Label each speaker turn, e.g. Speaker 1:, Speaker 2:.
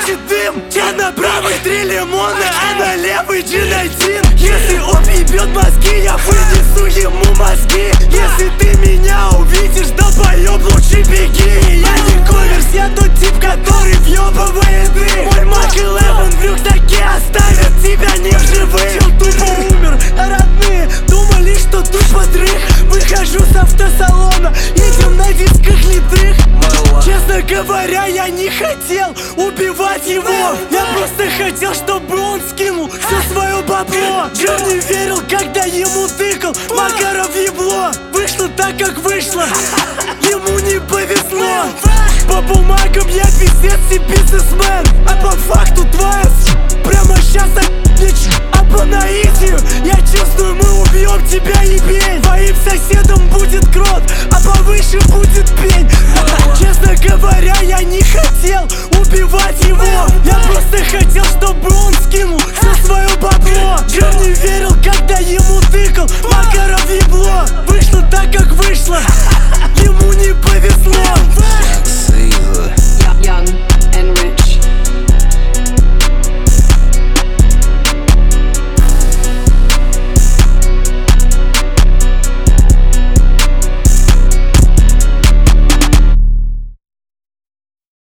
Speaker 1: выносит дым. Я на правый 3 лимона, а на левый джин-1. Если он ебет мозги, я вынесу ему мозги. Если ты меня увидишь, долбоёб, лучше беги. Я не коверс, я тот тип, который въебывает дым. Мой Мак 11 в рюкзаке оставит тебя не в живых. Чел тупо умер, а родные думали, что тупо дрых. Выхожу с автосалона, едем на дисках литых. Честно говоря, я не хотел убивать его. Я просто хотел, чтобы он скинул все свое бабло. Джон не верил, когда ему тыкал Макаров ебло. Вышло так, как вышло, ему не повезло. По бумагам я пиздец и бизнесмен, а по факту твоя прямо сейчас а по наитию я чувствую, мы убьем тебя и бей. Твоим соседом будет крот, а повыше будет пень. Честно говоря, я не хотел убивать его. Я просто хотел, чтобы он скинул все свое бабло. Джон не верил, когда ему